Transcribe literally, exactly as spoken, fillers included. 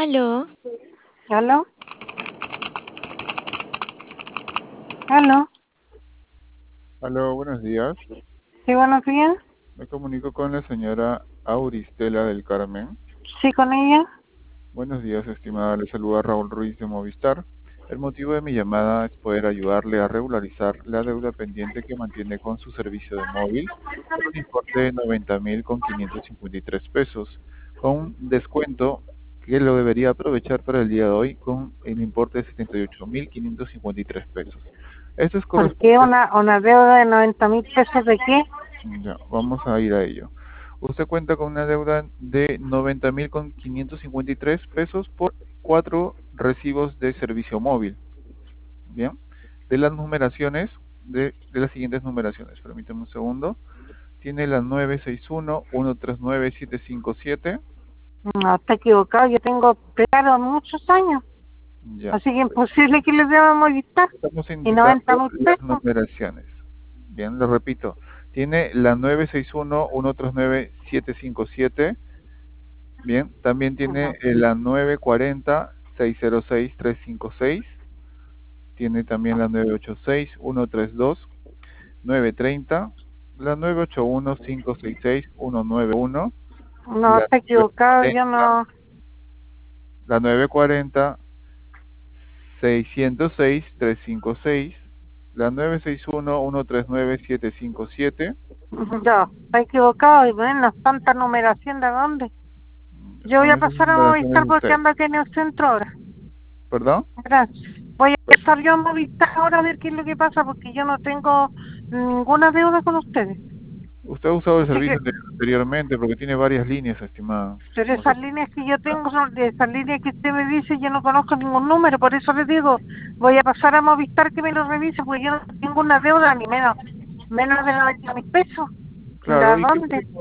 Aló, ¿Aló? ¿Aló? Aló, buenos días. Sí, buenos días. Me comunico con la señora Auristela del Carmen. Sí, con ella. Buenos días, estimada. Le saluda Raúl Ruiz de Movistar. El motivo de mi llamada es poder ayudarle a regularizar la deuda pendiente que mantiene con su servicio de móvil por un importe de noventa mil con quinientos cincuenta y tres pesos, con un descuento que lo debería aprovechar para el día de hoy con el importe de setenta y ocho mil quinientos cincuenta y tres pesos. Esto es ¿Por qué corresponde. una, una deuda de noventa mil pesos de qué? Ya, vamos a ir a ello. Usted cuenta con una deuda de noventa mil con quinientos cincuenta y tres pesos por cuatro recibos de servicio móvil. Bien, de las numeraciones, de, de las siguientes numeraciones, permítame un segundo. Tiene la nueve seis uno, uno tres nueve, siete cinco siete. No, está equivocado. Yo tengo claro muchos años. Ya, Así que imposible que les deba molestar. estamos Y noventa indicando mil las pesos. numeraciones. Bien, lo repito. Tiene la nueve seis uno, uno tres nueve, siete cinco siete. Bien, también tiene Ajá. eh, la nueve cuarenta, seis cero seis, tres cinco seis. Tiene también la nueve ocho seis, uno tres dos, nueve treinta. La nueve ocho uno, cinco seis seis, uno nueve uno. No, La está equivocado. Yo nueve cuarenta, no. la nueve cuarenta, seiscientos seis, trescientos cincuenta y seis. La nueve seis uno, uno tres nueve, siete cinco siete. Ya, está equivocado. Y bueno, tanta numeración de dónde. Yo voy Son a esas pasar a Movistar numeraciones de porque usted. ando aquí en el centro ahora. ¿Perdón? Gracias. Voy a pasar yo a Movistar ahora a ver qué es lo que pasa porque yo no tengo ninguna deuda con ustedes. Usted ha usado el Así que servicio anteriormente porque tiene varias líneas, estimada. pero No sé esas si líneas que yo tengo son de esas líneas que usted me dice, yo no conozco ningún número, por eso le digo, voy a pasar a Movistar que me lo revise, porque yo no tengo una deuda ni menos, menos de noventa mil pesos. claro, Mira, ¿y qué ¿dónde?